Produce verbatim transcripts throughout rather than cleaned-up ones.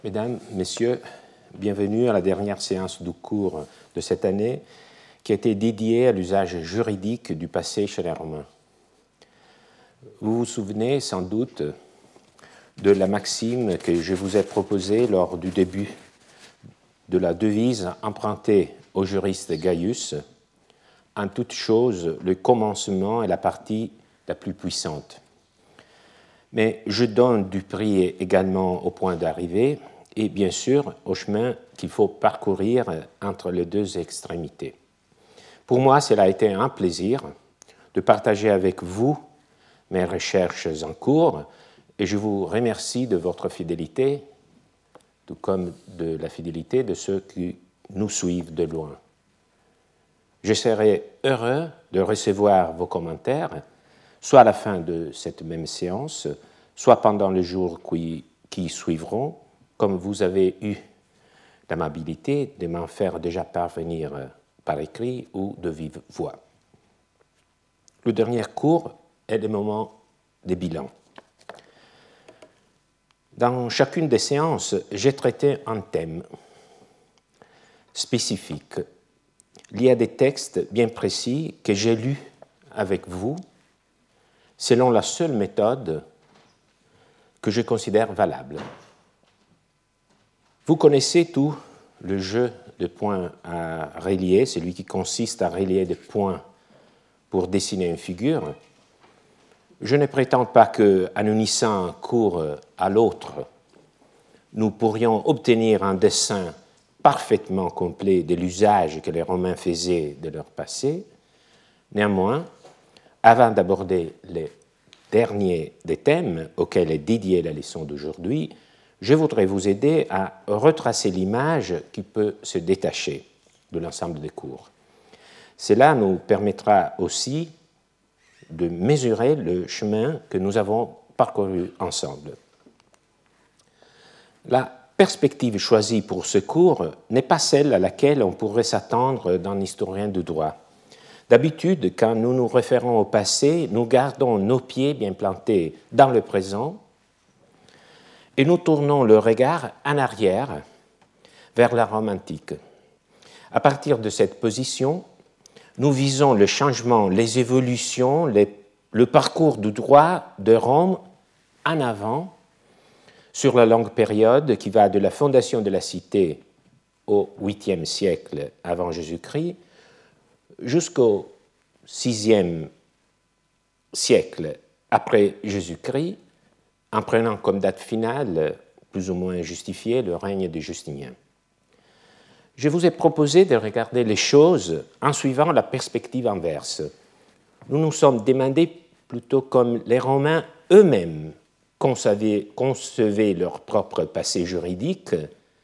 Mesdames, Messieurs, bienvenue à la dernière séance du cours de cette année qui a été dédiée à l'usage juridique du passé chez les Romains. Vous vous souvenez sans doute de la maxime que je vous ai proposée lors du début de la devise empruntée au juriste Gaius « En toute chose, le commencement est la partie la plus puissante ». Mais je donne du prix également au point d'arrivée et bien sûr au chemin qu'il faut parcourir entre les deux extrémités. Pour moi, cela a été un plaisir de partager avec vous mes recherches en cours et je vous remercie de votre fidélité, tout comme de la fidélité de ceux qui nous suivent de loin. Je serai heureux de recevoir vos commentaires, soit à la fin de cette même séance, soit pendant les jours qui, qui suivront, comme vous avez eu l'amabilité de m'en faire déjà parvenir par écrit ou de vive voix. Le dernier cours est le moment des bilans. Dans chacune des séances, j'ai traité un thème spécifique lié à des textes bien précis que j'ai lus avec vous selon la seule méthode que je considère valable. Vous connaissez tout le jeu de points à relier, celui qui consiste à relier des points pour dessiner une figure. Je ne prétends pas qu'en unissant un cours à l'autre, nous pourrions obtenir un dessin parfaitement complet de l'usage que les Romains faisaient de leur passé. Néanmoins, avant d'aborder les derniers des thèmes auxquels est dédiée la leçon d'aujourd'hui, je voudrais vous aider à retracer l'image qui peut se détacher de l'ensemble des cours. Cela nous permettra aussi de mesurer le chemin que nous avons parcouru ensemble. La perspective choisie pour ce cours n'est pas celle à laquelle on pourrait s'attendre d'un historien du droit. D'habitude, quand nous nous référons au passé, nous gardons nos pieds bien plantés dans le présent et nous tournons le regard en arrière vers la Rome antique. À partir de cette position, nous visons le changement, les évolutions, les, le parcours du droit de Rome en avant sur la longue période qui va de la fondation de la cité au huitième siècle avant Jésus-Christ jusqu'au sixième siècle après Jésus-Christ, en prenant comme date finale, plus ou moins justifiée, le règne de Justinien. Je vous ai proposé de regarder les choses en suivant la perspective inverse. Nous nous sommes demandé plutôt comme les Romains eux-mêmes concevaient, concevaient leur propre passé juridique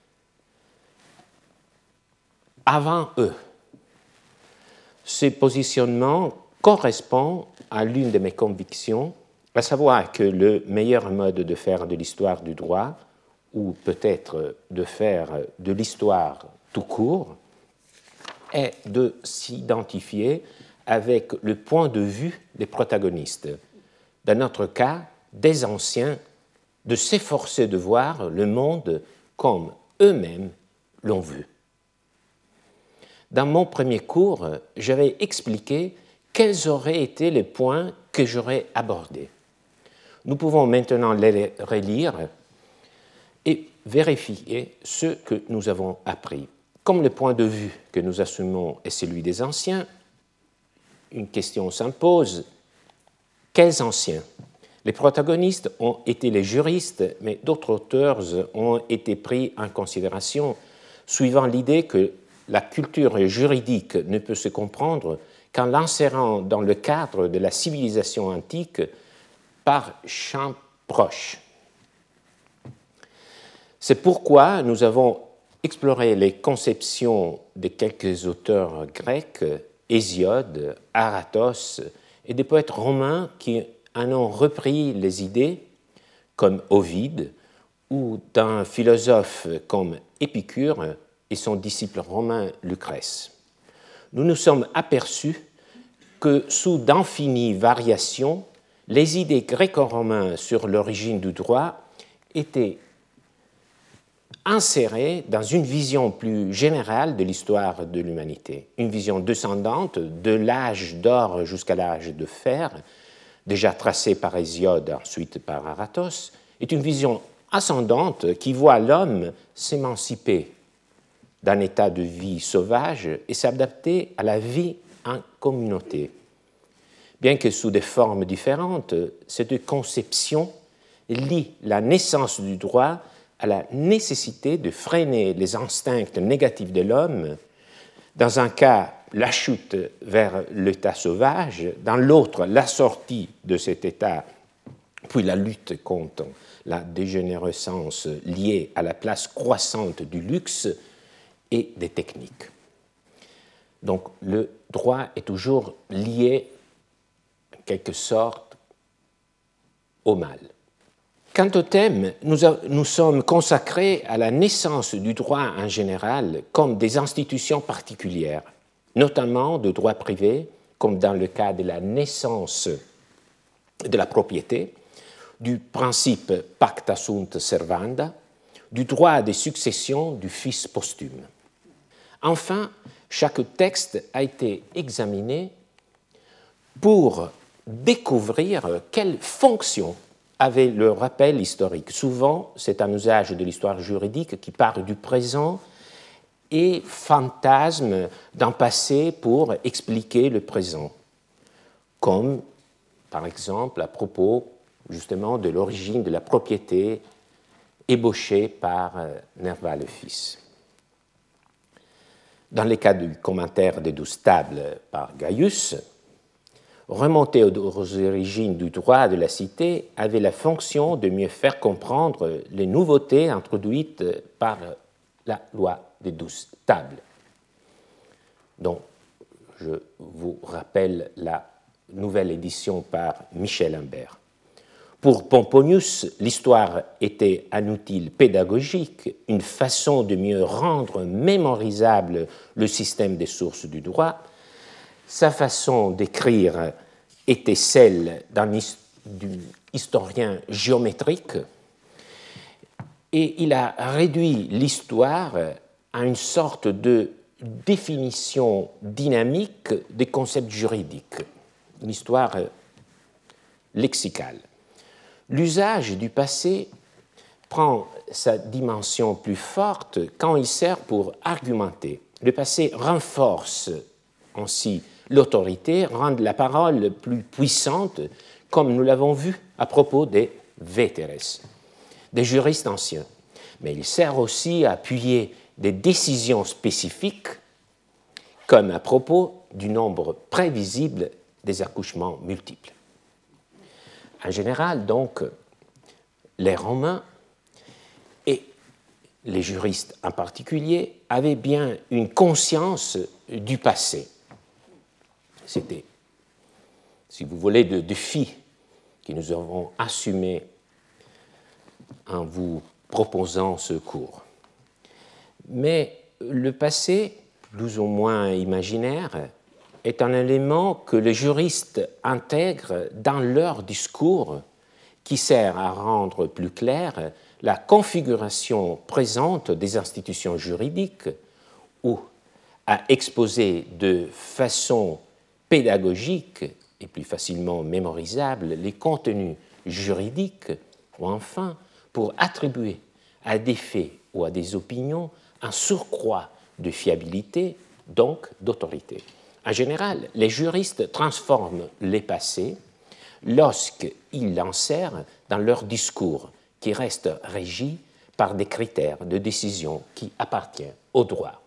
avant eux. Ce positionnement correspond à l'une de mes convictions, à savoir que le meilleur mode de faire de l'histoire du droit, ou peut-être de faire de l'histoire tout court, est de s'identifier avec le point de vue des protagonistes. Dans notre cas, des anciens, de s'efforcer de voir le monde comme eux-mêmes l'ont vu. Dans mon premier cours, j'avais expliqué quels auraient été les points que j'aurais abordés. Nous pouvons maintenant les relire et vérifier ce que nous avons appris. Comme le point de vue que nous assumons est celui des anciens, une question s'impose. Quels anciens ? Les protagonistes ont été les juristes, mais d'autres auteurs ont été pris en considération, suivant l'idée que la culture juridique ne peut se comprendre qu'en l'insérant dans le cadre de la civilisation antique par champ proche. C'est pourquoi nous avons exploré les conceptions de quelques auteurs grecs, Hésiode, Aratos, et des poètes romains qui en ont repris les idées, comme Ovide, ou d'un philosophe comme Épicure et son disciple romain Lucrèce. Nous nous sommes aperçus que sous d'infinies variations, les idées gréco-romaines sur l'origine du droit étaient insérée dans une vision plus générale de l'histoire de l'humanité, une vision descendante de l'âge d'or jusqu'à l'âge de fer, déjà tracée par Hésiode, ensuite par Aratos, est une vision ascendante qui voit l'homme s'émanciper d'un état de vie sauvage et s'adapter à la vie en communauté. Bien que sous des formes différentes, cette conception lie la naissance du droit à la nécessité de freiner les instincts négatifs de l'homme, dans un cas la chute vers l'état sauvage, dans l'autre la sortie de cet état, puis la lutte contre la dégénérescence liée à la place croissante du luxe et des techniques. Donc le droit est toujours lié, en quelque sorte, au mal. Quant au thème, nous, a, nous sommes consacrés à la naissance du droit en général comme des institutions particulières, notamment de droit privé, comme dans le cas de la naissance de la propriété, du principe pacta sunt servanda, du droit des successions du fils posthume. Enfin, chaque texte a été examiné pour découvrir quelle fonction avait le rappel historique. Souvent, c'est un usage de l'histoire juridique qui part du présent et fantasme d'un passé pour expliquer le présent, comme par exemple à propos justement de l'origine de la propriété ébauchée par Nerva le fils. Dans le cas du commentaire des douze tables par Gaius, remonter aux origines du droit de la cité avait la fonction de mieux faire comprendre les nouveautés introduites par la loi des douze tables, dont je vous rappelle la nouvelle édition par Michel Imbert. Pour Pomponius, l'histoire était un outil pédagogique, une façon de mieux rendre mémorisable le système des sources du droit. Sa façon d'écrire était celle d'un historien géométrique et il a réduit l'histoire à une sorte de définition dynamique des concepts juridiques, une histoire lexicale. L'usage du passé prend sa dimension plus forte quand il sert pour argumenter. Le passé renforce ainsi l'autorité, rend la parole plus puissante, comme nous l'avons vu à propos des vétéres, des juristes anciens. Mais il sert aussi à appuyer des décisions spécifiques, comme à propos du nombre prévisible des accouchements multiples. En général, donc, les Romains et les juristes en particulier avaient bien une conscience du passé. C'était, si vous voulez, le défi que nous avons assumé en vous proposant ce cours. Mais le passé, plus ou moins imaginaire, est un élément que les juristes intègrent dans leur discours qui sert à rendre plus claire la configuration présente des institutions juridiques ou à exposer de façon pédagogique et plus facilement mémorisable les contenus juridiques ou enfin pour attribuer à des faits ou à des opinions un surcroît de fiabilité, donc d'autorité. En général, les juristes transforment les passés lorsqu'ils l'insèrent dans leur discours qui reste régi par des critères de décision qui appartiennent au droit.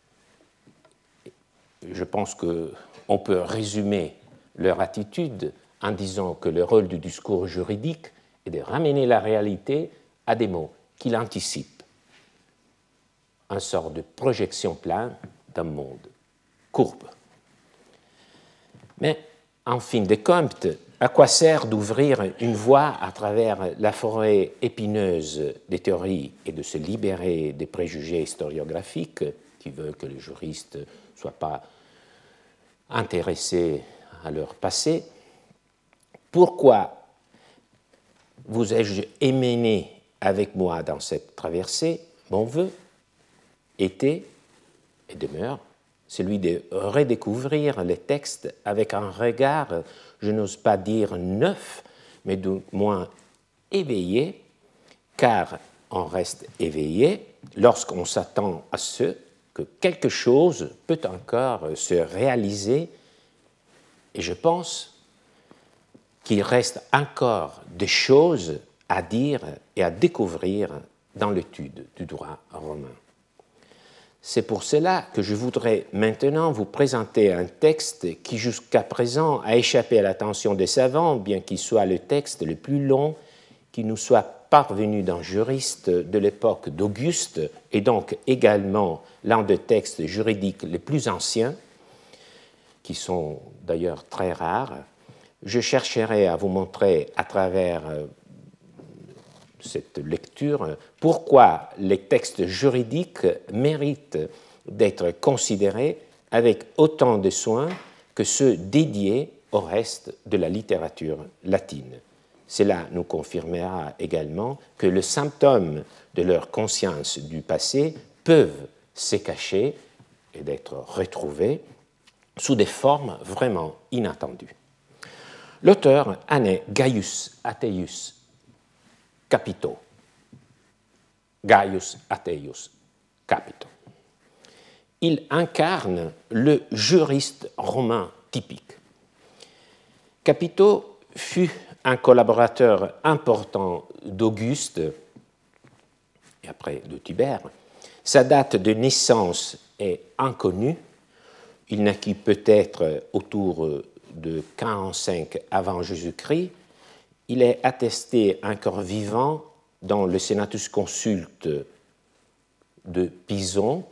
Je pense qu'on peut résumer leur attitude en disant que le rôle du discours juridique est de ramener la réalité à des mots qui l'anticipent, une sorte de projection plane d'un monde courbe. Mais, en fin de compte, à quoi sert d'ouvrir une voie à travers la forêt épineuse des théories et de se libérer des préjugés historiographiques qui veulent que les juristes ne soient pas intéressés à leur passé? Pourquoi vous ai-je émené avec moi dans cette traversée? mon vœu était et demeure celui de redécouvrir les textes avec un regard, je n'ose pas dire neuf, mais du moins éveillé, car on reste éveillé lorsqu'on s'attend à ce que quelque chose peut encore se réaliser, et je pense qu'il reste encore des choses à dire et à découvrir dans l'étude du droit romain. C'est pour cela que je voudrais maintenant vous présenter un texte qui jusqu'à présent a échappé à l'attention des savants, bien qu'il soit le texte le plus long qui nous soit parvenu d'un juriste de l'époque d'Auguste, et donc également l'un des textes juridiques les plus anciens, qui sont d'ailleurs très rares. Je chercherai à vous montrer à travers cette lecture pourquoi les textes juridiques méritent d'être considérés avec autant de soin que ceux dédiés au reste de la littérature latine. Cela nous confirmera également que les symptômes de leur conscience du passé peuvent se cacher et d'être retrouvés sous des formes vraiment inattendues. L'auteur en est Gaius Ateius Capito. Gaius Ateius Capito. Il incarne le juriste romain typique. Capito fut un collaborateur important d'Auguste et après de Tibère. Sa date de naissance est inconnue. Il naquit peut-être autour de quarante-cinq avant Jésus-Christ. Il est attesté encore vivant dans le Senatus Consulte de Pison,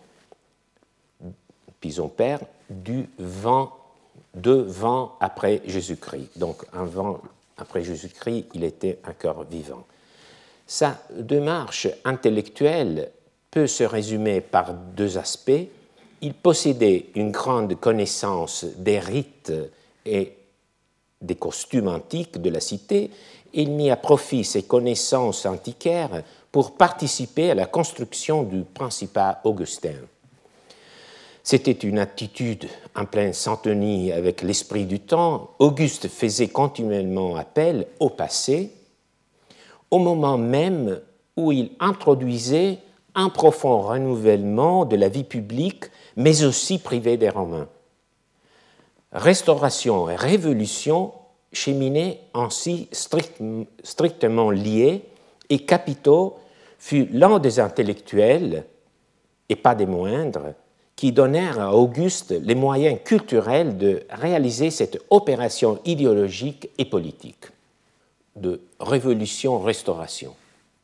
Pison père, du vingt, deux vingt après Jésus-Christ. Donc, un vingt après Jésus-Christ, il était encore vivant. Sa démarche intellectuelle peut se résumer par deux aspects. Il possédait une grande connaissance des rites et des costumes antiques de la cité. Il mit à profit ses connaissances antiquaires pour participer à la construction du Principat augustin. C'était une attitude en pleine syntonie avec l'esprit du temps. Auguste faisait continuellement appel au passé, au moment même où il introduisait un profond renouvellement de la vie publique, mais aussi privée des Romains. Restauration et révolution cheminaient ainsi strict, strictement liés, et Capito fut l'un des intellectuels, et pas des moindres, qui donnèrent à Auguste les moyens culturels de réaliser cette opération idéologique et politique de révolution-restauration.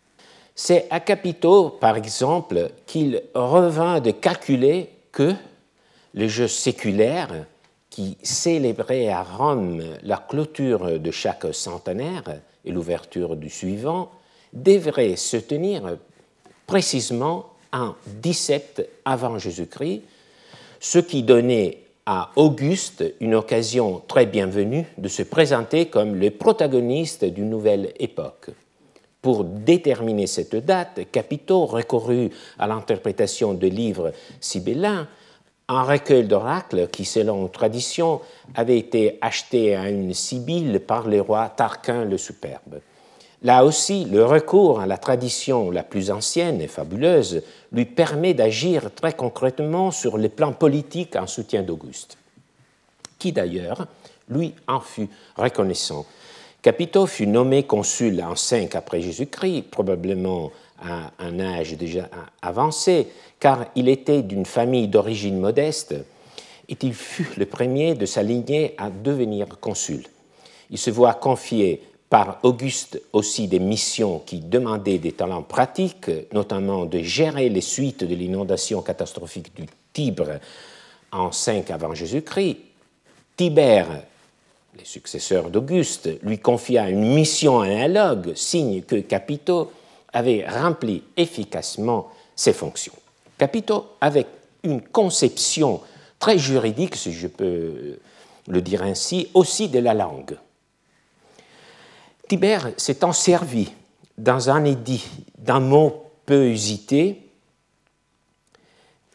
C'est à Capito, par exemple, qu'il revint de calculer que les jeux séculaires qui célébrait à Rome la clôture de chaque centenaire et l'ouverture du suivant, devrait se tenir précisément en dix-sept avant Jésus-Christ, ce qui donnait à Auguste une occasion très bienvenue de se présenter comme le protagoniste d'une nouvelle époque. Pour déterminer cette date, Capito recourut à l'interprétation de livres sibyllins, un recueil d'oracles qui, selon tradition, avait été acheté à une sibylle par le roi Tarquin le Superbe. Là aussi, le recours à la tradition la plus ancienne et fabuleuse lui permet d'agir très concrètement sur le plan politique en soutien d'Auguste, qui d'ailleurs, lui, en fut reconnaissant. Capito fut nommé consul en cinq après Jésus-Christ, probablement à un âge déjà avancé, car il était d'une famille d'origine modeste, et il fut le premier de sa lignée à devenir consul. Il se voit confier par Auguste aussi des missions qui demandaient des talents pratiques, notamment de gérer les suites de l'inondation catastrophique du Tibre en cinq avant Jésus-Christ. Tibère, le successeur d'Auguste, lui confia une mission analogue, signe que Capito avait rempli efficacement ses fonctions. Capito avait une conception très juridique, si je peux le dire ainsi, aussi de la langue. Tibère s'étant servi dans un édit d'un mot peu usité,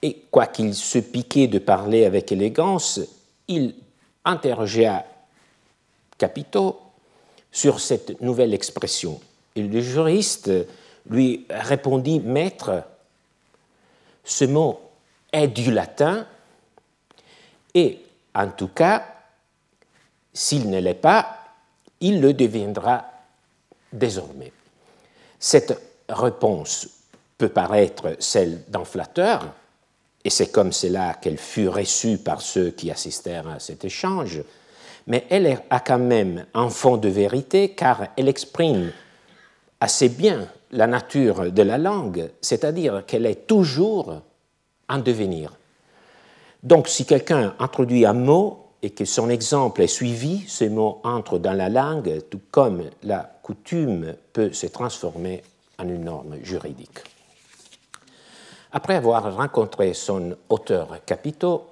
et quoiqu'il se piquait de parler avec élégance, il interrogea Capito sur cette nouvelle expression. Et le juriste lui répondit: Maître, ce mot est du latin, et en tout cas, s'il ne l'est pas, il le deviendra désormais. Cette réponse peut paraître celle d'un flatteur, et c'est comme cela qu'elle fut reçue par ceux qui assistèrent à cet échange, mais elle a quand même un fond de vérité, car elle exprime assez bien la nature de la langue, c'est-à-dire qu'elle est toujours en devenir. Donc, si quelqu'un introduit un mot et que son exemple est suivi, ce mot entre dans la langue, tout comme la coutume peut se transformer en une norme juridique. Après avoir rencontré son auteur Capito,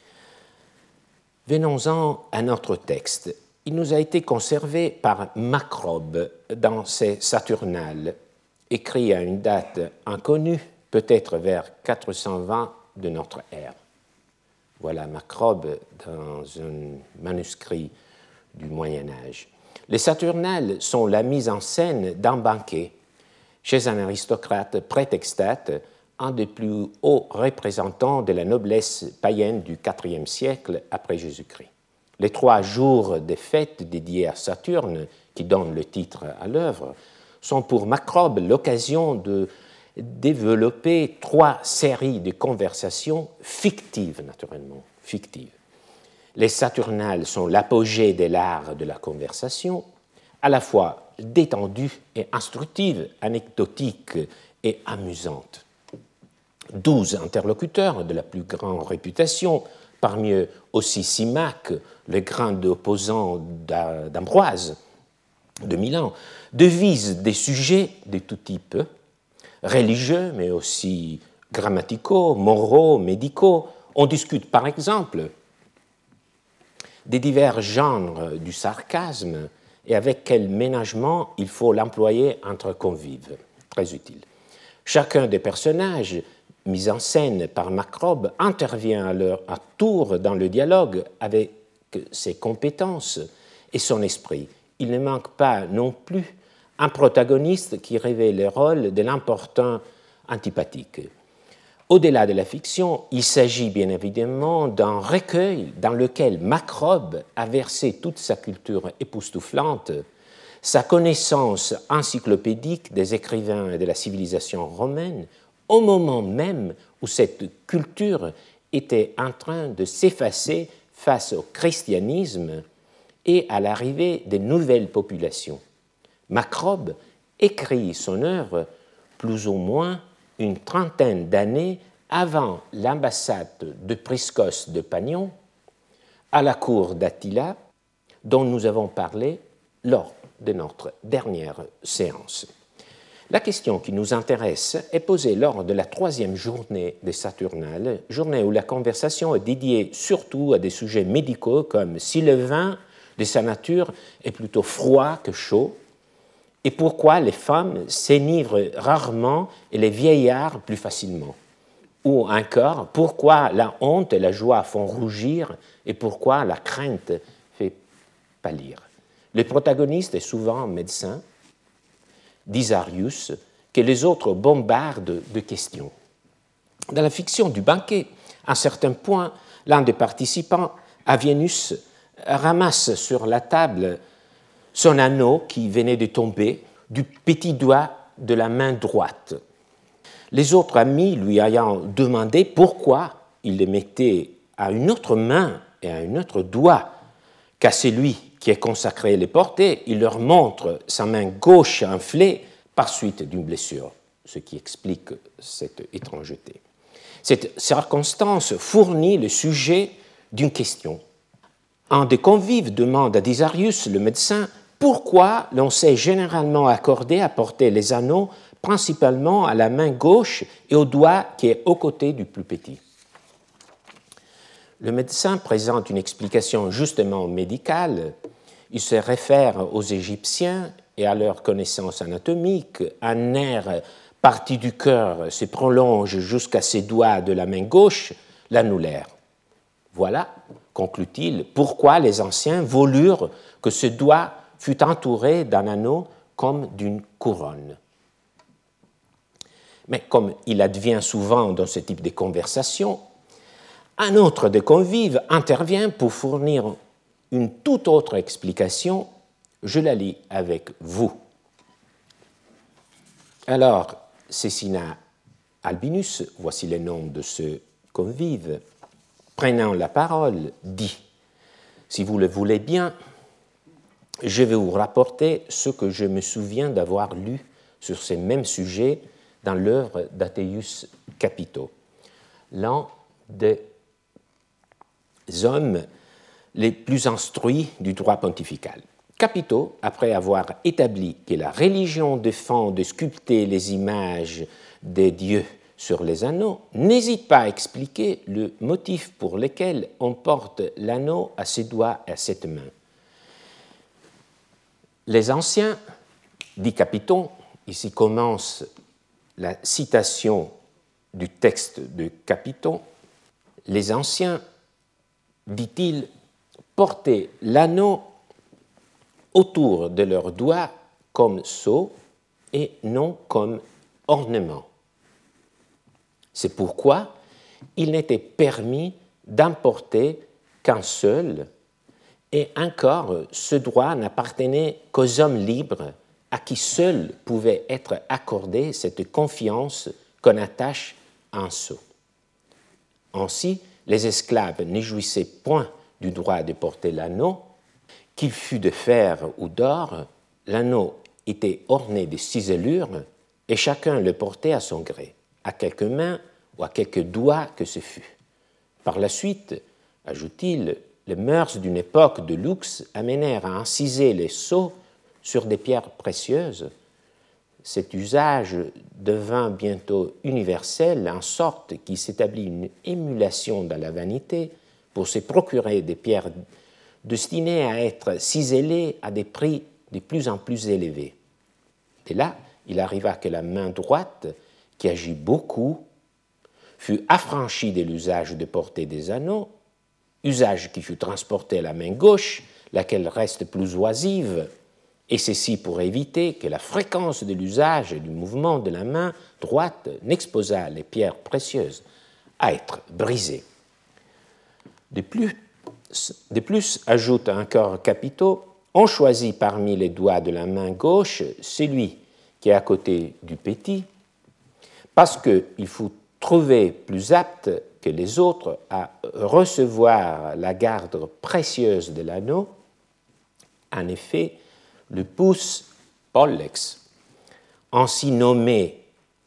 venons-en à notre texte. Il nous a été conservé par Macrobe dans ses Saturnales, écrit à une date inconnue, peut-être vers quatre cent vingt de notre ère. Voilà Macrobe dans un manuscrit du Moyen Âge. Les Saturnales sont la mise en scène d'un banquet chez un aristocrate prétextate, un des plus hauts représentants de la noblesse païenne du quatrième siècle après Jésus-Christ. Les trois jours des fêtes dédiées à Saturne, qui donnent le titre à l'œuvre, sont pour Macrobe l'occasion de développer trois séries de conversations fictives, naturellement, fictives. Les Saturnales sont l'apogée de l'art de la conversation, à la fois détendue et instructive, anecdotique et amusante. Douze interlocuteurs de la plus grande réputation, parmi eux aussi Symaque, le grand opposant d'Ambroise de Milan, devisent des sujets de tout type, religieux, mais aussi grammaticaux, moraux, médicaux. On discute par exemple des divers genres du sarcasme et avec quel ménagement il faut l'employer entre convives. Très utile. Chacun des personnages mis en scène par Macrobe intervient à leur à tour dans le dialogue avec ses compétences et son esprit. Il ne manque pas non plus un protagoniste qui revêt le rôle de l'important antipathique. Au-delà de la fiction, il s'agit bien évidemment d'un recueil dans lequel Macrobe a versé toute sa culture époustouflante, sa connaissance encyclopédique des écrivains et de la civilisation romaine, au moment même où cette culture était en train de s'effacer face au christianisme et à l'arrivée des nouvelles populations. Macrobe écrit son œuvre plus ou moins une trentaine d'années avant l'ambassade de Priscos de Panion à la cour d'Attila, dont nous avons parlé lors de notre dernière séance. La question qui nous intéresse est posée lors de la troisième journée des Saturnales, journée où la conversation est dédiée surtout à des sujets médicaux comme si le vin de sa nature est plutôt froid que chaud, et pourquoi les femmes s'enivrent rarement et les vieillards plus facilement. Ou encore, pourquoi la honte et la joie font rougir et pourquoi la crainte fait pâlir. Le protagoniste est souvent médecin, d'Isarius, que les autres bombardent de questions. Dans la fiction du banquet, à un certain point, l'un des participants, Avienus, ramasse sur la table son anneau qui venait de tomber du petit doigt de la main droite. Les autres amis lui ayant demandé pourquoi il le mettait à une autre main et à un autre doigt qu'à celui qui est consacré à les porter, il leur montre sa main gauche enflée par suite d'une blessure, ce qui explique cette étrangeté. Cette circonstance fournit le sujet d'une question. Un des convives demande à Disarius, le médecin, pourquoi l'on s'est généralement accordé à porter les anneaux principalement à la main gauche et au doigt qui est aux côtés du plus petit. Le médecin présente une explication justement médicale. Il se réfère aux Égyptiens et à leur connaissance anatomique, un nerf partie du cœur se prolonge jusqu'à ses doigts de la main gauche, l'annulaire. Voilà, conclut-il, pourquoi les anciens voulurent que ce doigt fût entouré d'un anneau comme d'une couronne. Mais comme il advient souvent dans ce type de conversation, un autre des convives intervient pour fournir une toute autre explication. Je la lis avec vous. Alors, Caecina Albinus, voici le nom de ce convive, prenant la parole, dit « Si vous le voulez bien, je vais vous rapporter ce que je me souviens d'avoir lu sur ces mêmes sujets dans l'œuvre d'Ateius Capito, l'un des hommes les plus instruits du droit pontifical. Capito, après avoir établi que la religion défend de sculpter les images des dieux sur les anneaux, n'hésite pas à expliquer le motif pour lequel on porte l'anneau à ses doigts et à cette main. Les anciens, dit Capito, ici commence la citation du texte de Capito, les anciens, dit-il, portaient l'anneau autour de leurs doigts comme sceau et non comme ornement. C'est pourquoi il n'était permis d'emporter qu'un seul, et encore ce droit n'appartenait qu'aux hommes libres à qui seul pouvait être accordée cette confiance qu'on attache à un sceau. Ainsi, les esclaves ne jouissaient point du droit de porter l'anneau, qu'il fût de fer ou d'or, l'anneau était orné de ciselures et chacun le portait à son gré, à quelques mains ou à quelques doigts que ce fût. Par la suite, ajoute-t-il, les mœurs d'une époque de luxe amenèrent à inciser les sceaux sur des pierres précieuses. Cet usage devint bientôt universel, en sorte qu'il s'établit une émulation dans la vanité pour se procurer des pierres destinées à être ciselées à des prix de plus en plus élevés. De là, il arriva que la main droite, qui agit beaucoup, fut affranchie de l'usage de porter des anneaux, usage qui fut transporté à la main gauche, laquelle reste plus oisive, et ceci pour éviter que la fréquence de l'usage et du mouvement de la main droite n'exposât les pierres précieuses à être brisées. De plus, de plus, ajoute encore Capito, on choisit parmi les doigts de la main gauche celui qui est à côté du petit, parce qu'il faut trouver plus apte que les autres à recevoir la garde précieuse de l'anneau. En effet, le pouce pollex, ainsi nommé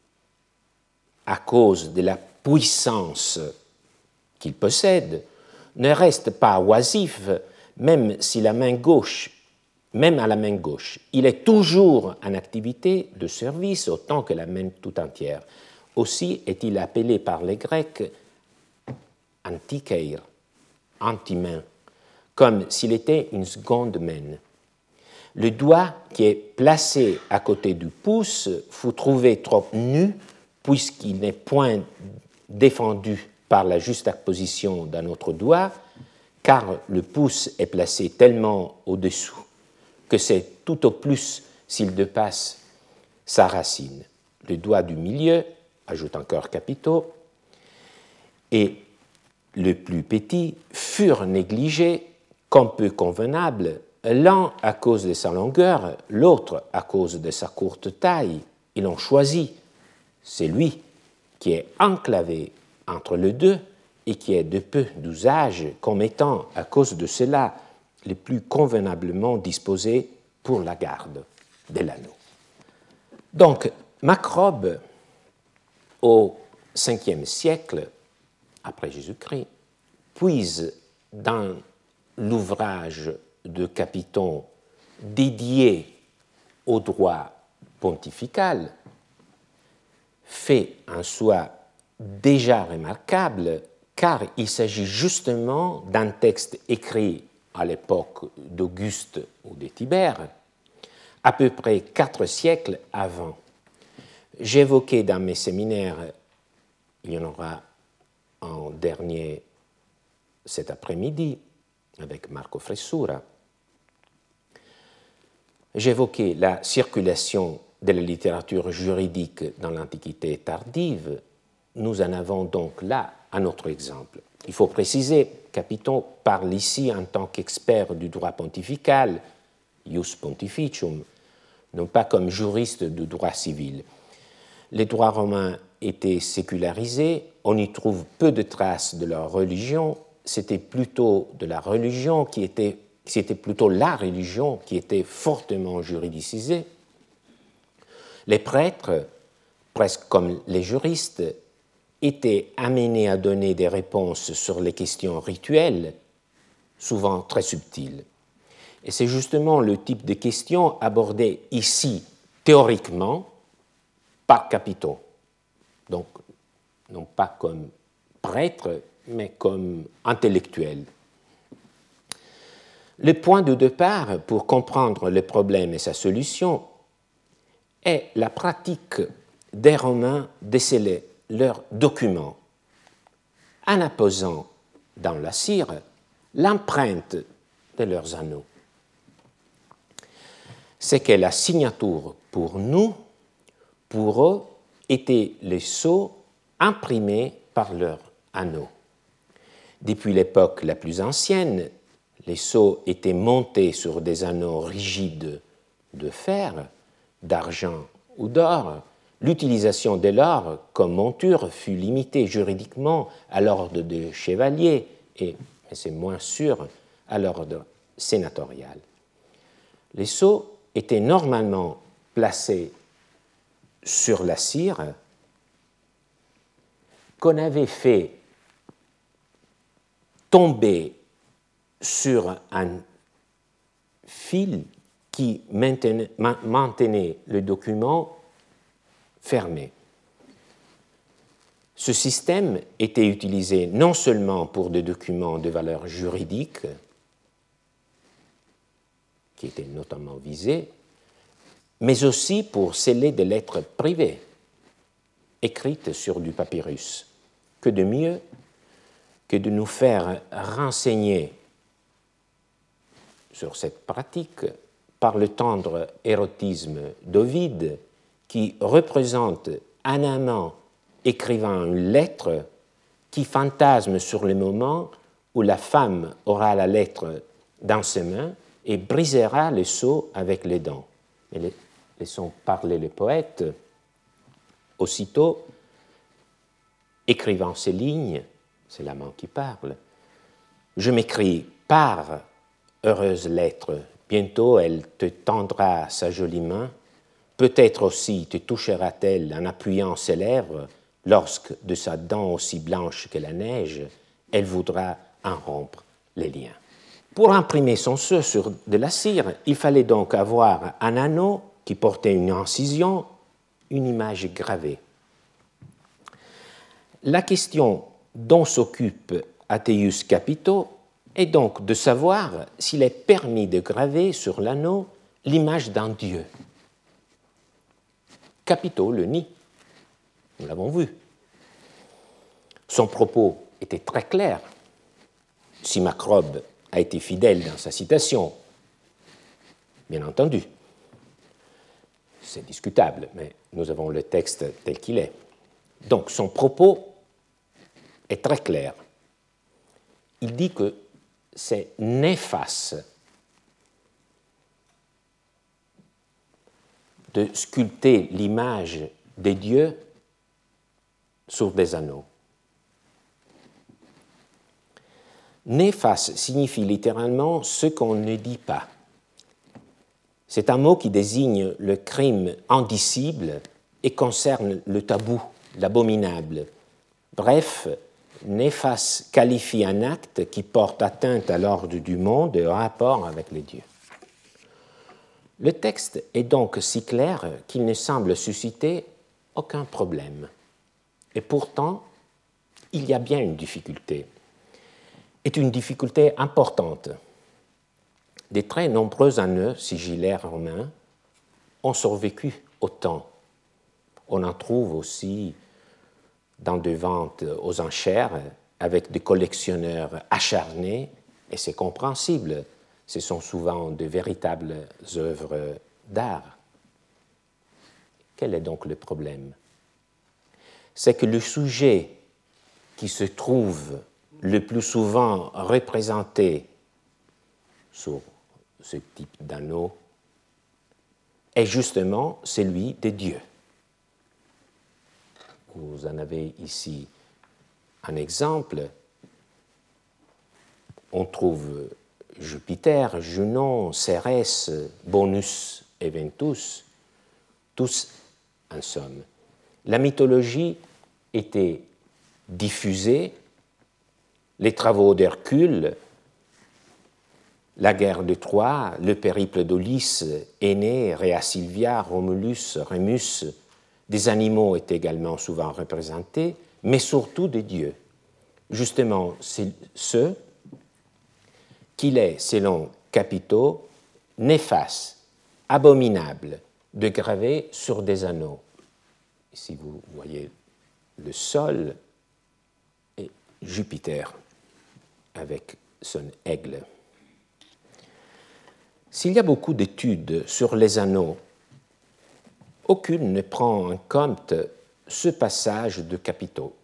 à cause de la puissance qu'il possède, ne reste pas oisif, même si la main gauche, même à la main gauche. Il est toujours en activité de service autant que la main tout entière. Aussi est-il appelé par les Grecs antikeir, anti-main, comme s'il était une seconde main. Le doigt qui est placé à côté du pouce fut trouvé trop nu puisqu'il n'est point défendu par la juxtaposition d'un autre doigt, car le pouce est placé tellement au-dessous que c'est tout au plus s'il dépasse sa racine. Le doigt du milieu, ajoute encore Capito, et le plus petit furent négligés comme peu convenables, l'un à cause de sa longueur, l'autre à cause de sa courte taille. Ils ont choisi celui qui est enclavé entre les deux et qui est de peu d'usage comme étant, à cause de cela, le plus convenablement disposé pour la garde de l'anneau. Donc, Macrobe, au cinquième siècle après Jésus-Christ, puise dans l'ouvrage de Capiton dédié au droit pontifical, fait en soi déjà remarquable, car il s'agit justement d'un texte écrit à l'époque d'Auguste ou de Tibère, à peu près quatre siècles avant. J'évoquais dans mes séminaires, il y en aura un dernier cet après-midi avec Marco Fressura, j'évoquais la circulation de la littérature juridique dans l'Antiquité tardive. Nous en avons donc là un autre exemple. Il faut préciser, Capiton parle ici en tant qu'expert du droit pontifical, ius pontificium, non pas comme juriste du droit civil. Les droits romains étaient sécularisés, on y trouve peu de traces de leur religion, c'était plutôt de la religion qui était, c'était plutôt la religion qui était fortement juridicisée. Les prêtres, presque comme les juristes, étaient amenés à donner des réponses sur les questions rituelles, souvent très subtiles. Et c'est justement le type de questions abordées ici, théoriquement, par Capiton. Donc, non pas comme prêtre, mais comme intellectuel. Le point de départ pour comprendre le problème et sa solution est la pratique des Romains de sceller leurs documents en apposant dans la cire l'empreinte de leurs anneaux. C'est que la signature pour nous, pour eux, était les sceaux imprimés par leurs anneaux. Depuis l'époque la plus ancienne, les sceaux étaient montés sur des anneaux rigides de fer, d'argent ou d'or. L'utilisation de l'or comme monture fut limitée juridiquement à l'ordre de chevalier et, mais c'est moins sûr, à l'ordre sénatorial. Les sceaux étaient normalement placés sur la cire qu'on avait fait tomber sur un fil qui maintenait, maintenait le document fermé. Ce système était utilisé non seulement pour des documents de valeur juridique, qui étaient notamment visés, mais aussi pour sceller des lettres privées écrites sur du papyrus. Que de mieux que de nous faire renseigner sur cette pratique par le tendre érotisme d'Ovide, qui représente un amant écrivant une lettre qui fantasme sur le moment où la femme aura la lettre dans ses mains et brisera le sceau avec les dents. Mais laissons parler le poète. Aussitôt, écrivant ces lignes, c'est l'amant qui parle, je m'écris par heureuse lettre, bientôt elle te tendra sa jolie main, peut-être aussi te touchera-t-elle en appuyant ses lèvres, lorsque de sa dent aussi blanche que la neige, elle voudra en rompre les liens. Pour imprimer son sceau sur de la cire, il fallait donc avoir un anneau qui portait une incision, une image gravée. La question dont s'occupe Ateius Capito est donc de savoir s'il est permis de graver sur l'anneau l'image d'un dieu. Capito le nie, nous l'avons vu. Son propos était très clair. Si Macrobe a été fidèle dans sa citation, bien entendu, c'est discutable, mais nous avons le texte tel qu'il est. Donc son propos est très clair. Il dit que c'est néfaste de sculpter l'image des dieux sur des anneaux. Néfaste signifie littéralement ce qu'on ne dit pas. C'est un mot qui désigne le crime indicible et concerne le tabou, l'abominable. Bref, néfaste qualifie un acte qui porte atteinte à l'ordre du monde et au rapport avec les dieux. Le texte est donc si clair qu'il ne semble susciter aucun problème. Et pourtant, il y a bien une difficulté, et une difficulté importante. Des très nombreux anneaux sigillaires romains ont survécu au temps. On en trouve aussi dans des ventes aux enchères avec des collectionneurs acharnés, et c'est compréhensible. Ce sont souvent de véritables œuvres d'art. Quel est donc le problème? C'est que le sujet qui se trouve le plus souvent représenté sur ce type d'anneau est justement celui de Dieu. Vous en avez ici un exemple. On trouve Jupiter, Junon, Cérès, Bonus et Ventus, tous en somme. La mythologie était diffusée, les travaux d'Hercule, la guerre de Troie, le périple d'Ulysse, Énée, Rhea Silvia, Romulus, Rémus, des animaux étaient également souvent représentés, mais surtout des dieux. Justement, c'est ceux qu'il est, selon Capito, néfaste, abominable de graver sur des anneaux. Ici, vous voyez le sol et Jupiter avec son aigle. S'il y a beaucoup d'études sur les anneaux, aucune ne prend en compte ce passage de Capito.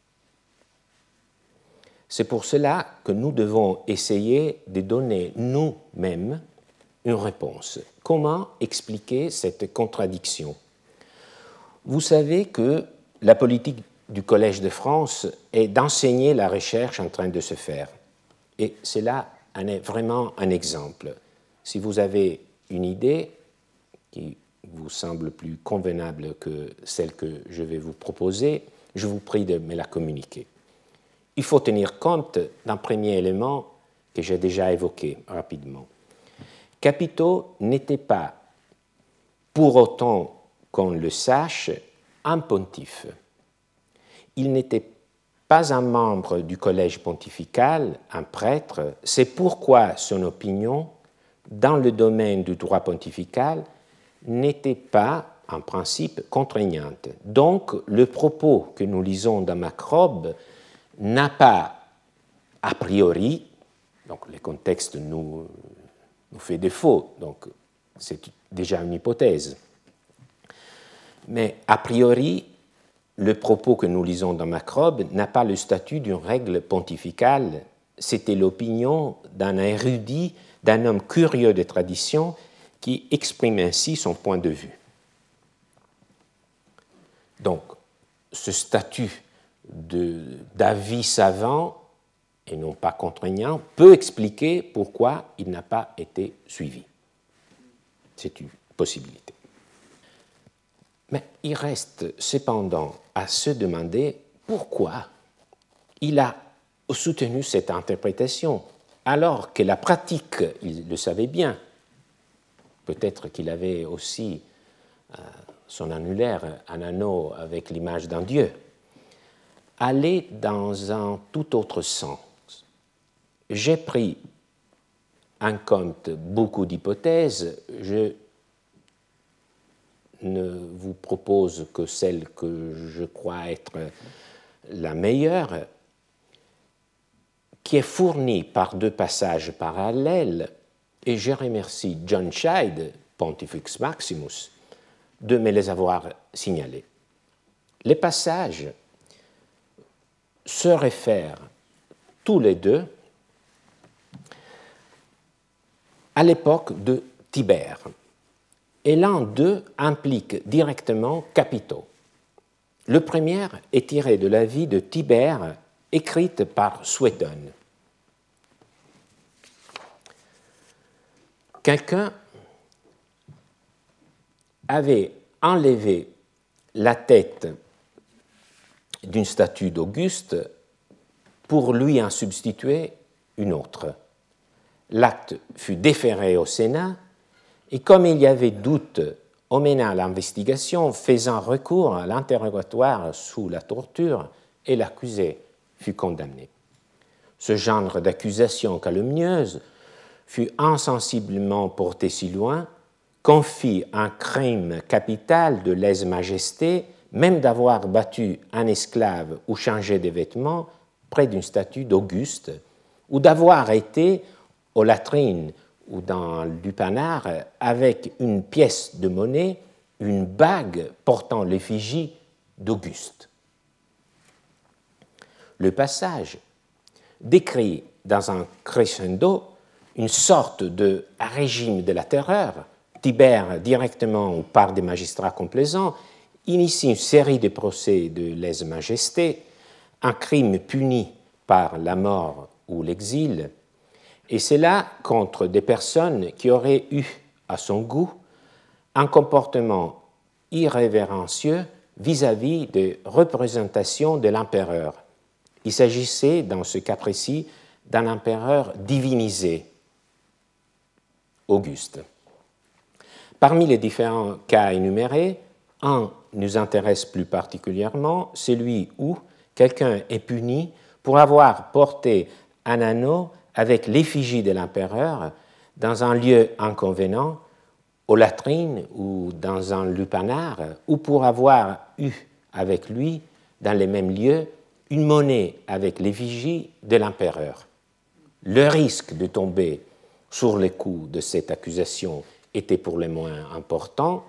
C'est pour cela que nous devons essayer de donner nous-mêmes une réponse. Comment expliquer cette contradiction? Vous savez que la politique du Collège de France est d'enseigner la recherche en train de se faire. Et cela en est vraiment un exemple. Si vous avez une idée qui vous semble plus convenable que celle que je vais vous proposer, je vous prie de me la communiquer. Il faut tenir compte d'un premier élément que j'ai déjà évoqué rapidement. Capito n'était pas, pour autant qu'on le sache, un pontife. Il n'était pas un membre du collège pontifical, un prêtre, c'est pourquoi son opinion, dans le domaine du droit pontifical, n'était pas, en principe, contraignante. Donc, le propos que nous lisons dans Macrobe n'a pas, a priori, donc le contexte nous, nous fait défaut, donc c'est déjà une hypothèse, mais a priori, le propos que nous lisons dans Macrobe n'a pas le statut d'une règle pontificale, c'était l'opinion d'un érudit, d'un homme curieux de tradition qui exprime ainsi son point de vue. Donc, ce statut de, d'avis savant et non pas contraignant peut expliquer pourquoi il n'a pas été suivi. C'est une possibilité. Mais il reste cependant à se demander pourquoi il a soutenu cette interprétation, alors que la pratique, il le savait bien, peut-être qu'il avait aussi euh, son annulaire, un anneau avec l'image d'un dieu, allait dans un tout autre sens. J'ai pris en compte beaucoup d'hypothèses, je ne vous propose que celle que je crois être la meilleure, qui est fournie par deux passages parallèles, et je remercie John Scheid, Pontifex Maximus, de me les avoir signalés. Les passages se réfèrent tous les deux à l'époque de Tibère, et l'un d'eux implique directement Capito. Le premier est tiré de la vie de Tibère, écrite par Suétone. Quelqu'un avait enlevé la tête d'une statue d'Auguste pour lui en substituer une autre. L'acte fut déféré au Sénat et comme il y avait doute, on mena l'investigation faisant recours à l'interrogatoire sous la torture et l'accusé fut condamné. Ce genre d'accusation calomnieuse fut insensiblement porté si loin confie un crime capital de lèse-majesté, même d'avoir battu un esclave ou changé de vêtements près d'une statue d'Auguste, ou d'avoir été aux latrines ou dans Lupanar avec une pièce de monnaie, une bague portant l'effigie d'Auguste. Le passage décrit dans un crescendo une sorte de régime de la terreur. Tibère, directement ou par des magistrats complaisants, initie une série de procès de lèse-majesté, un crime puni par la mort ou l'exil, et c'est là contre des personnes qui auraient eu à son goût un comportement irrévérencieux vis-à-vis des représentations de l'empereur. Il s'agissait, dans ce cas précis, d'un empereur divinisé, Auguste. Parmi les différents cas énumérés, un nous intéresse plus particulièrement, celui où quelqu'un est puni pour avoir porté un anneau avec l'effigie de l'empereur dans un lieu inconvenant, aux latrines ou dans un lupanar, ou pour avoir eu avec lui, dans les mêmes lieux, une monnaie avec l'effigie de l'empereur. Le risque de tomber sur les coups de cette accusation était pour le moins important.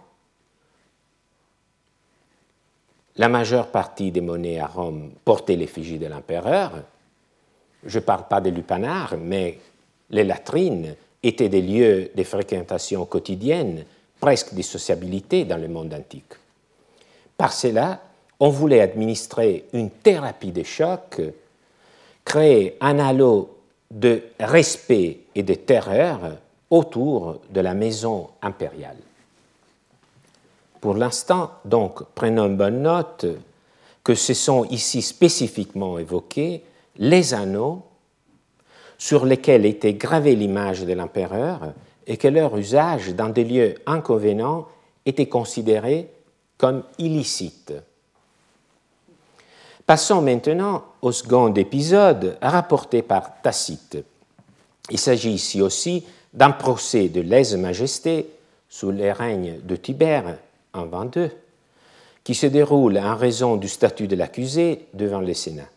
La majeure partie des monnaies à Rome portait l'effigie de l'empereur. Je ne parle pas des lupanars, mais les latrines étaient des lieux de fréquentation quotidienne, presque de sociabilité dans le monde antique. Par cela, on voulait administrer une thérapie de choc, créer un halo de respect et de terreur autour de la maison impériale. Pour l'instant, donc, prenons bonne note que ce sont ici spécifiquement évoqués les anneaux sur lesquels était gravée l'image de l'empereur et que leur usage dans des lieux inconvénients était considéré comme illicite. Passons maintenant au second épisode rapporté par Tacite. Il s'agit ici aussi d'un procès de lèse-majesté sous le règne de Tibère en vingt-deux, qui se déroule en raison du statut de l'accusé devant le Sénat.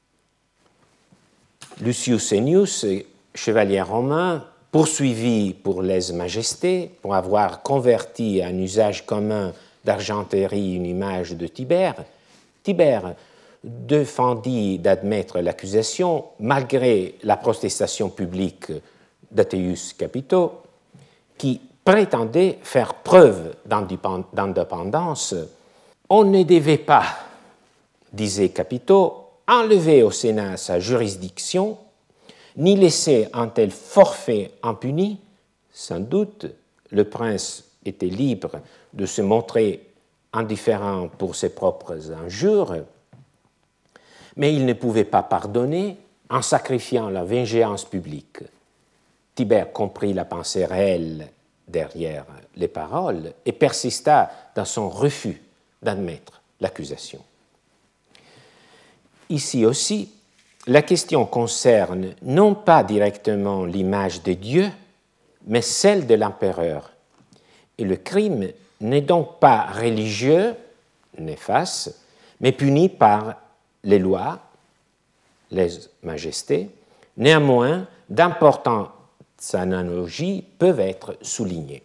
Lucius Ennius, chevalier romain, poursuivi pour lèse-majesté, pour avoir converti à un usage commun d'argenterie une image de Tibère, Tibère défendit d'admettre l'accusation malgré la protestation publique d'Ateius Capito, qui prétendait faire preuve d'indépendance. On ne devait pas, disait Capito, enlever au Sénat sa juridiction, ni laisser un tel forfait impuni. Sans doute, le prince était libre de se montrer indifférent pour ses propres injures, mais il ne pouvait pas pardonner en sacrifiant la vengeance publique. Tibère comprit la pensée réelle derrière les paroles et persista dans son refus d'admettre l'accusation. Ici aussi, la question concerne non pas directement l'image de Dieu, mais celle de l'empereur. Et le crime n'est donc pas religieux, néfaste, mais puni par les lois, les majestés. Néanmoins, d'importantes analogies peuvent être soulignées.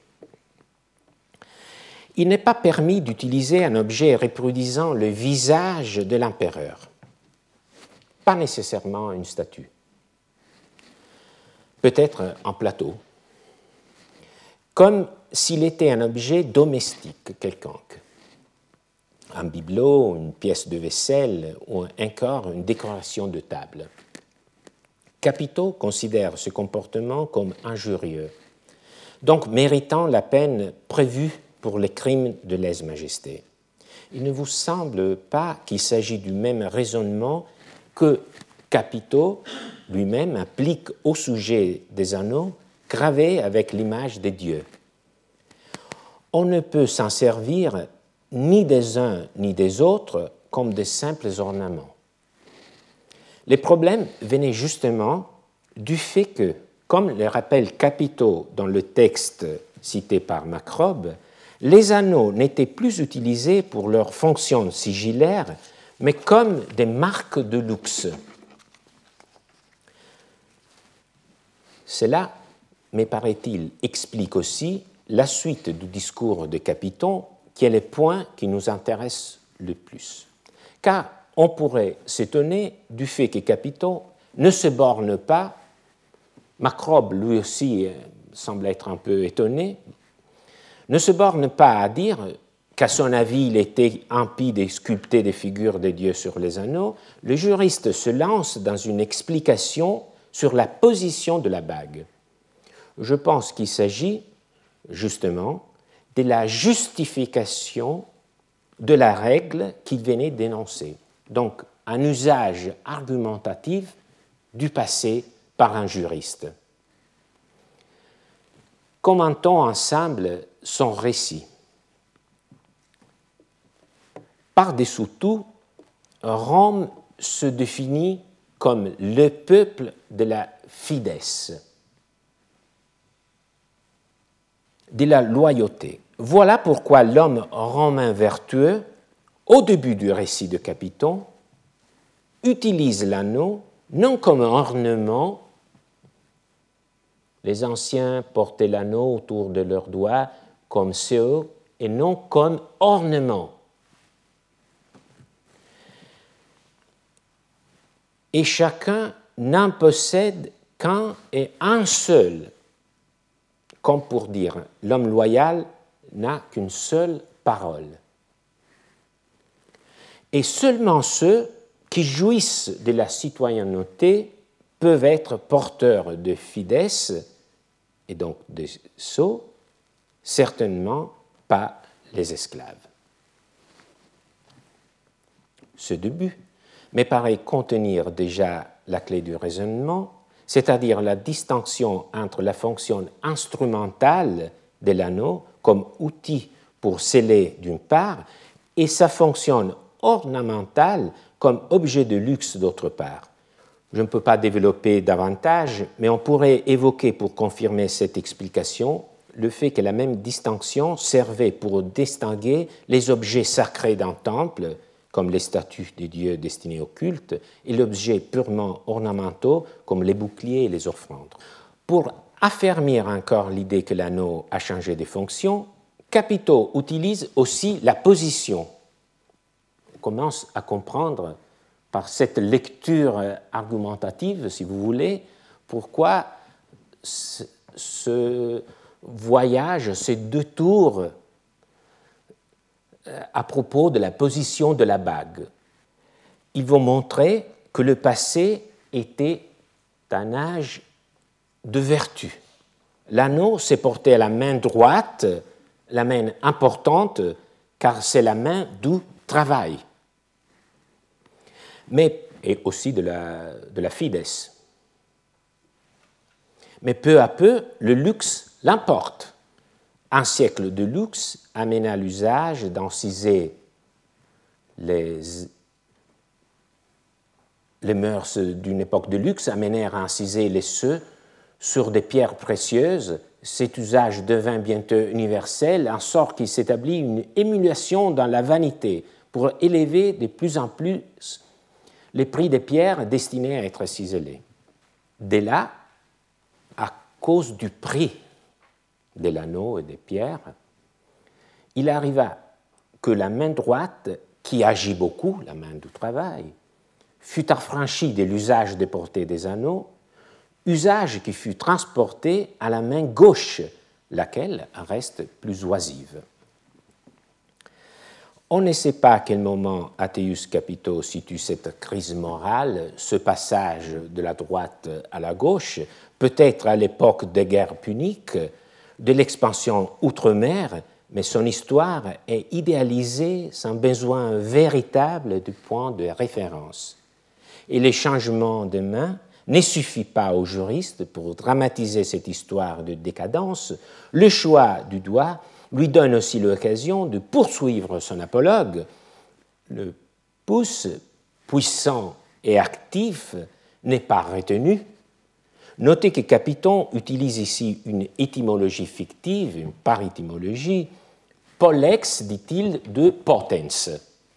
Il n'est pas permis d'utiliser un objet reproduisant le visage de l'empereur, pas nécessairement une statue, peut-être un plateau, comme s'il était un objet domestique quelconque, un bibelot, une pièce de vaisselle ou encore une décoration de table. Capito considère ce comportement comme injurieux, donc méritant la peine prévue pour les crimes de lèse-majesté. Il ne vous semble pas qu'il s'agit du même raisonnement que Capito lui-même applique au sujet des anneaux gravés avec l'image des dieux. On ne peut s'en servir ni des uns ni des autres comme de simples ornements. Les problèmes venaient justement du fait que, comme le rappelle Capito dans le texte cité par Macrobe, les anneaux n'étaient plus utilisés pour leur fonction sigillaire, mais comme des marques de luxe. Cela, me paraît-il, explique aussi la suite du discours de Capiton, qui est le point qui nous intéresse le plus. Car on pourrait s'étonner du fait que Capiton ne se borne pas, Macrobe lui aussi semble être un peu étonné, ne se borne pas à dire qu'à son avis il était impie de sculpter des figures des dieux sur les anneaux. Le juriste se lance dans une explication sur la position de la bague. Je pense qu'il s'agit justement de la justification de la règle qu'il venait d'énoncer. Donc, un usage argumentatif du passé par un juriste. Commentons ensemble son récit. Par-dessous tout, Rome se définit comme le peuple de la fides, de la loyauté. Voilà pourquoi l'homme romain vertueux, au début du récit de Capiton, utilise l'anneau non comme ornement. Les anciens portaient l'anneau autour de leurs doigts comme sceau et non comme ornement. Et chacun n'en possède qu'un et un seul, comme pour dire l'homme loyal n'a qu'une seule parole. Et seulement ceux qui jouissent de la citoyenneté peuvent être porteurs de fides et donc de sceaux, certainement pas les esclaves. Ce début me paraît contenir déjà la clé du raisonnement, c'est-à-dire la distinction entre la fonction instrumentale de l'anneau comme outil pour sceller d'une part et sa fonction ornementale comme objet de luxe d'autre part. Je ne peux pas développer davantage, mais on pourrait évoquer pour confirmer cette explication le fait que la même distinction servait pour distinguer les objets sacrés d'un temple, comme les statues des dieux destinés au culte, et l'objet purement ornementaux, comme les boucliers et les offrandes. Pour affermir encore l'idée que l'anneau a changé de fonction, Capiton utilise aussi la position. On commence à comprendre par cette lecture argumentative, si vous voulez, pourquoi ce voyage, ces deux tours à propos de la position de la bague. Ils vont montrer que le passé était un âge de vertu. L'anneau s'est porté à la main droite, la main importante, car c'est la main du travail, mais et aussi de la, de la fides. Mais peu à peu, le luxe l'emporte. Un siècle de luxe amena l'usage d'anciser les, les mœurs d'une époque de luxe, amenèrent à inciser les sceaux sur des pierres précieuses. Cet usage devint bientôt universel, en sorte qu'il s'établit une émulation dans la vanité pour élever de plus en plus les prix des pierres destinées à être ciselées. Dès là, à cause du prix de l'anneau et des pierres, il arriva que la main droite, qui agit beaucoup, la main du travail, fut affranchie de l'usage de porter des anneaux, usage qui fut transporté à la main gauche, laquelle reste plus oisive. On ne sait pas à quel moment Ateius Capito situe cette crise morale, ce passage de la droite à la gauche, peut-être à l'époque des guerres puniques, de l'expansion outre-mer, mais son histoire est idéalisée sans besoin véritable du point de référence. Et les changements de main ne suffit pas aux juristes pour dramatiser cette histoire de décadence. Le choix du doigt lui donne aussi l'occasion de poursuivre son apologue. Le pouce, puissant et actif, n'est pas retenu. Notez que Capiton utilise ici une étymologie fictive, une parétymologie, pollex, dit-il, de potens.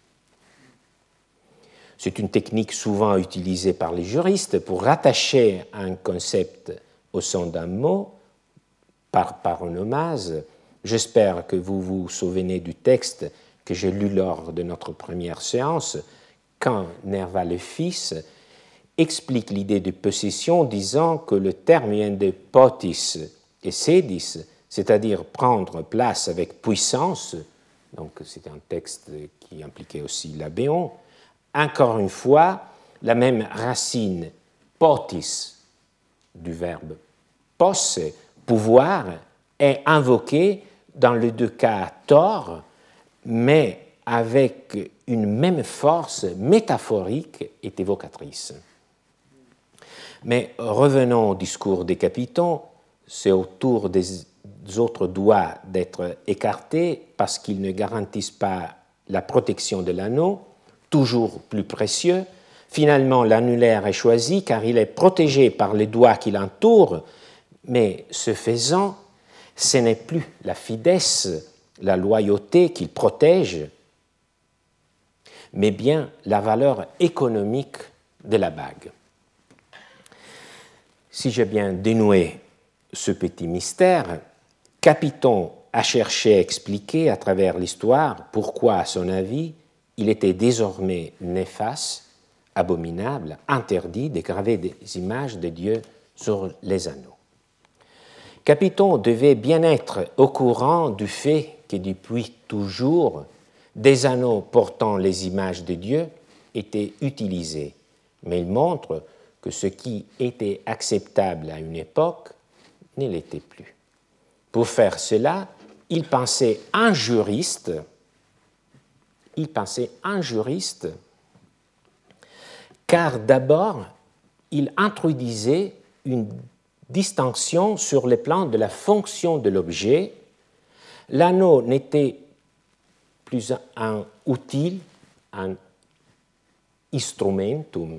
C'est une technique souvent utilisée par les juristes pour rattacher un concept au son d'un mot par paronomase. J'espère que vous vous souvenez du texte que j'ai lu lors de notre première séance, quand Nerval le fils explique l'idée de possession, disant que le terme vient de potis et sedis, c'est-à-dire prendre place avec puissance, donc c'est un texte qui impliquait aussi l'abéon. Encore une fois, la même racine potis du verbe posse, pouvoir, est invoquée dans les deux cas à tort, mais avec une même force métaphorique et évocatrice. Mais revenons au discours des Capitons, c'est au tour des autres doigts d'être écartés parce qu'ils ne garantissent pas la protection de l'anneau, toujours plus précieux. Finalement, l'annulaire est choisi car il est protégé par les doigts qui l'entourent, mais ce faisant, ce n'est plus la fidesse, la loyauté qu'il protège, mais bien la valeur économique de la bague. Si j'ai bien dénoué ce petit mystère, Capiton a cherché à expliquer à travers l'histoire pourquoi, à son avis, il était désormais néfaste, abominable, interdit de graver des images de Dieu sur les anneaux. Capiton devait bien être au courant du fait que depuis toujours, des anneaux portant les images de Dieu étaient utilisés, mais il montre que ce qui était acceptable à une époque ne l'était plus. Pour faire cela, il pensait un juriste, il pensait un juriste, car d'abord, il introduisait une distinction sur le plan de la fonction de l'objet. L'anneau n'était plus un outil, un instrumentum,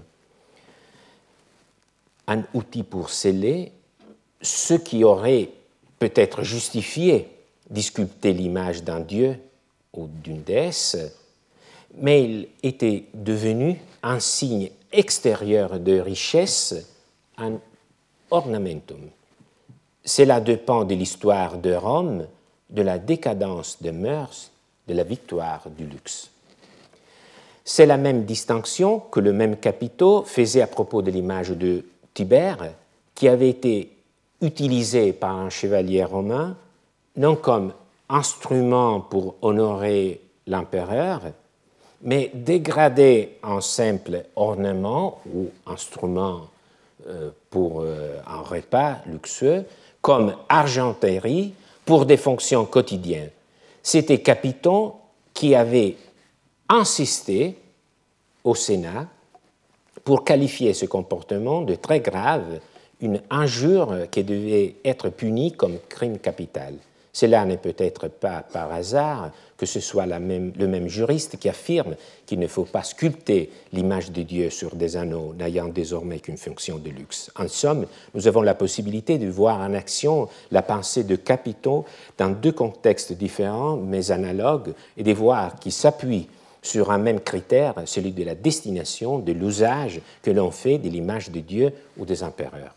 un outil pour sceller, ce qui aurait peut-être justifié d'y sculpter l'image d'un dieu ou d'une déesse, mais il était devenu un signe extérieur de richesse, un ornamentum. Cela dépend de l'histoire de Rome, de la décadence des mœurs, de la victoire du luxe. C'est la même distinction que le même Capito faisait à propos de l'image de Tibère, qui avait été utilisée par un chevalier romain, non comme instrument pour honorer l'empereur, mais dégradé en simple ornement ou instrument pour un repas luxueux, comme argenterie pour des fonctions quotidiennes. C'était Capiton qui avait insisté au Sénat pour qualifier ce comportement de très grave, une injure qui devait être punie comme crime capital. Cela n'est peut-être pas par hasard que ce soit la même, le même juriste qui affirme qu'il ne faut pas sculpter l'image de Dieu sur des anneaux n'ayant désormais qu'une fonction de luxe. En somme, nous avons la possibilité de voir en action la pensée de Capiton dans deux contextes différents mais analogues et de voir qu'il s'appuie sur un même critère, celui de la destination, de l'usage que l'on fait de l'image de Dieu ou des empereurs.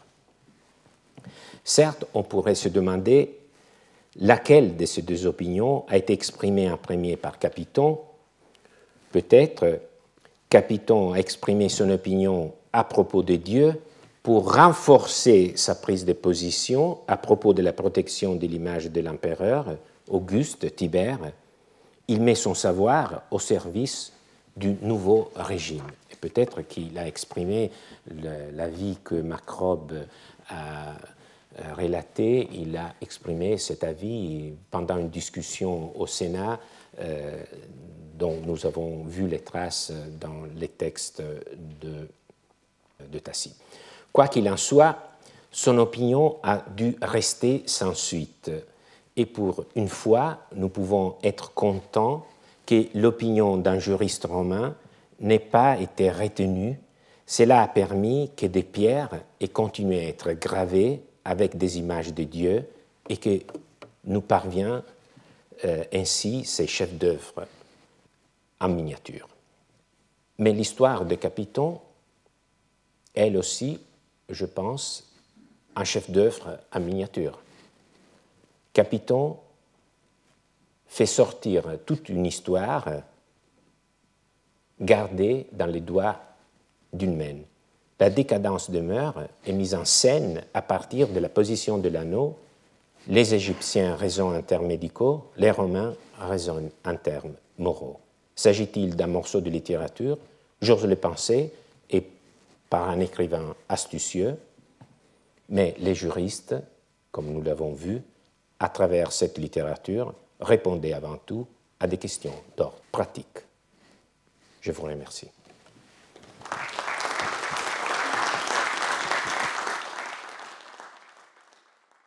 Certes, on pourrait se demander laquelle de ces deux opinions a été exprimée en premier par Capiton. Peut-être Capiton a exprimé son opinion à propos de Dieu pour renforcer sa prise de position à propos de la protection de l'image de l'empereur, Auguste, Tibère. Il met son savoir au service du nouveau régime. Et peut-être qu'il a exprimé l'avis que Macrobe a relaté, il a exprimé cet avis pendant une discussion au Sénat euh, dont nous avons vu les traces dans les textes de, de Tacite. Quoi qu'il en soit, son opinion a dû rester sans suite. Et pour une fois, nous pouvons être contents que l'opinion d'un juriste romain n'ait pas été retenue, Cela a permis que des pierres aient continué à être gravées avec des images de Dieu et que nous parvient euh, ainsi ces chefs-d'œuvre en miniature. Mais l'histoire de Capiton, elle aussi, je pense, un chef-d'œuvre en miniature. Capiton fait sortir toute une histoire gardée dans les doigts d'une main. La décadence demeure est mise en scène à partir de la position de l'anneau. Les Égyptiens raisonnent en termes médicaux, les Romains raisonnent en termes moraux. S'agit-il d'un morceau de littérature? J'ose le penser, et par un écrivain astucieux, mais les juristes, comme nous l'avons vu, à travers cette littérature, répondaient avant tout à des questions d'ordre pratique. Je vous remercie.